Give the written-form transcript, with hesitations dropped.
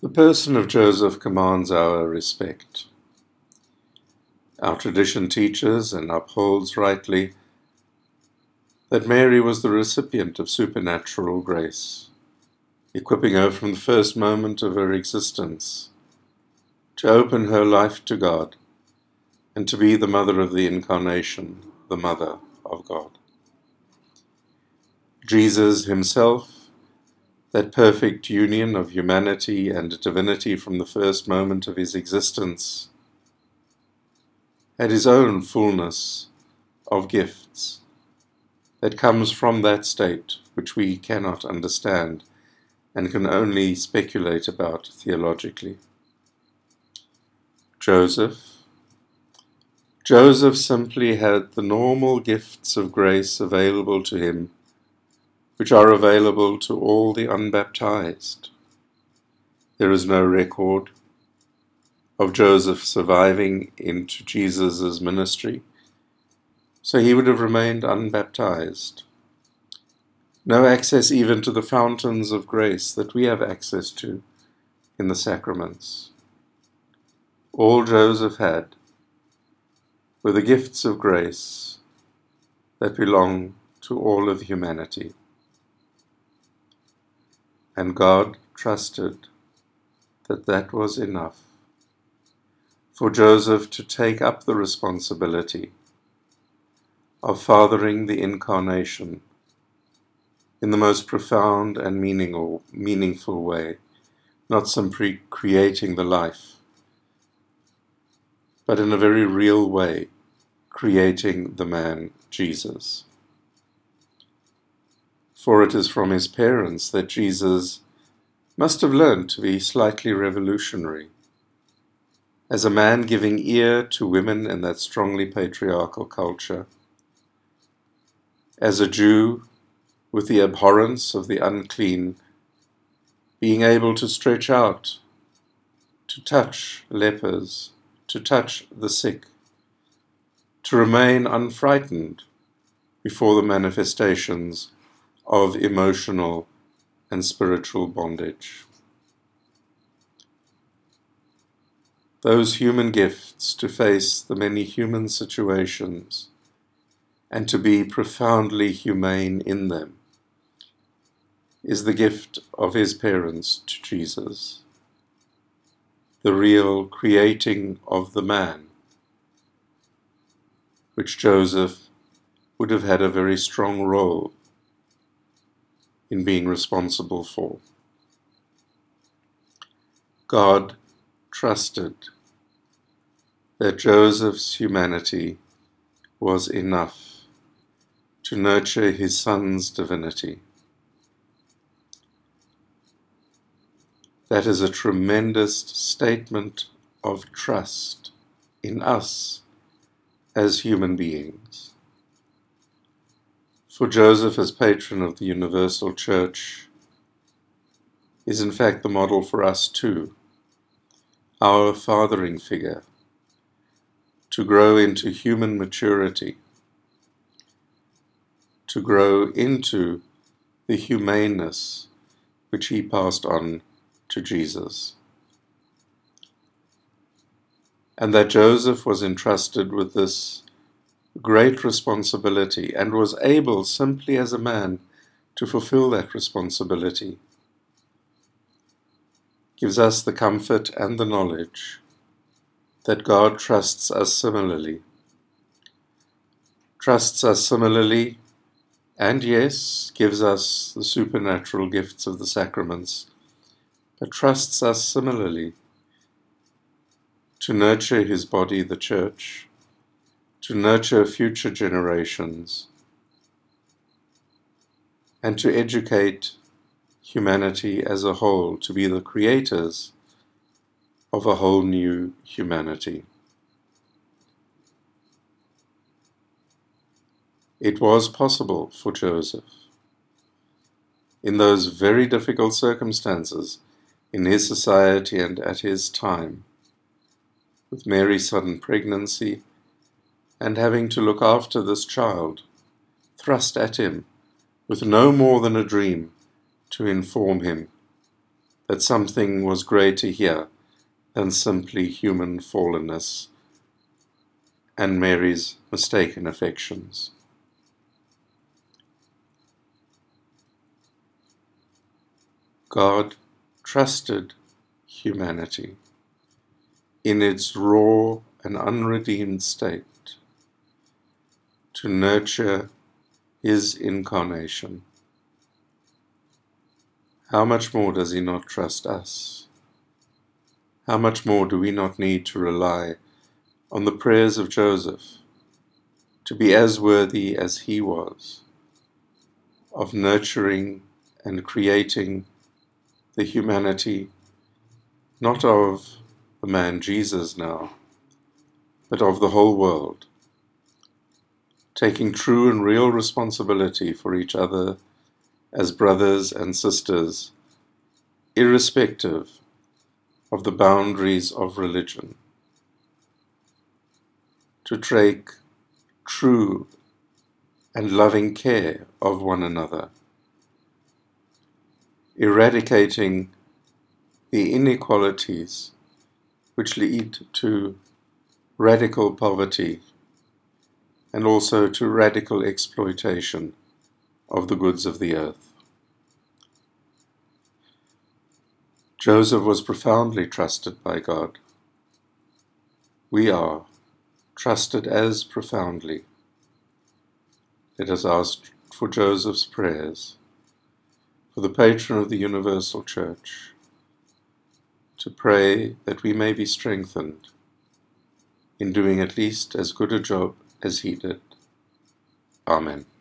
The person of Joseph commands our respect. Our tradition teaches and upholds rightly that Mary was the recipient of supernatural grace, equipping her from the first moment of her existence to open her life to God and to be the mother of the Incarnation, the mother of God. Jesus himself, that perfect union of humanity and divinity from the first moment of his existence, had his own fullness of gifts that comes from that state which we cannot understand and can only speculate about theologically. Joseph simply had the normal gifts of grace available to him, which are available to all the unbaptized. There is no record of Joseph surviving into Jesus' ministry, so he would have remained unbaptized. No access even to the fountains of grace that we have access to in the sacraments. All Joseph had were the gifts of grace that belong to all of humanity. And God trusted that that was enough for Joseph to take up the responsibility of fathering the Incarnation in the most profound and meaningful way, not simply creating the life, but in a very real way, creating the man Jesus. For it is from his parents that Jesus must have learned to be slightly revolutionary. As a man giving ear to women in that strongly patriarchal culture, as a Jew with the abhorrence of the unclean, being able to stretch out, to touch lepers, to touch the sick, to remain unfrightened before the manifestations of emotional and spiritual bondage. Those human gifts to face the many human situations and to be profoundly humane in them is the gift of his parents to Jesus, the real creating of the man, which Joseph would have had a very strong role in being responsible for. God trusted that Joseph's humanity was enough to nurture his son's divinity. That is a tremendous statement of trust in us as human beings. For Joseph, as patron of the Universal Church, is in fact the model for us too, our fathering figure, to grow into human maturity, to grow into the humaneness which he passed on to Jesus. And that Joseph was entrusted with this great responsibility and was able, simply as a man, to fulfill that responsibility gives us the comfort and the knowledge that God trusts us similarly. And yes, gives us the supernatural gifts of the sacraments, but trusts us similarly to nurture his body, the Church, to nurture future generations, and to educate humanity as a whole to be the creators of a whole new humanity. It was possible for Joseph, in those very difficult circumstances in his society and at his time, with Mary's sudden pregnancy and having to look after this child, thrust at him with no more than a dream to inform him that something was greater here than simply human fallenness and Mary's mistaken affections. God trusted humanity in its raw and unredeemed state to nurture His incarnation. How much more does He not trust us? How much more do we not need to rely on the prayers of Joseph to be as worthy as he was of nurturing and creating the humanity, not of the man Jesus now, but of the whole world, taking true and real responsibility for each other as brothers and sisters, irrespective of the boundaries of religion, to take true and loving care of one another, eradicating the inequalities which lead to radical poverty and also to radical exploitation of the goods of the earth. Joseph was profoundly trusted by God. We are trusted as profoundly. Let us ask for Joseph's prayers, for the patron of the Universal Church, to pray that we may be strengthened in doing at least as good a job as he did. Amen.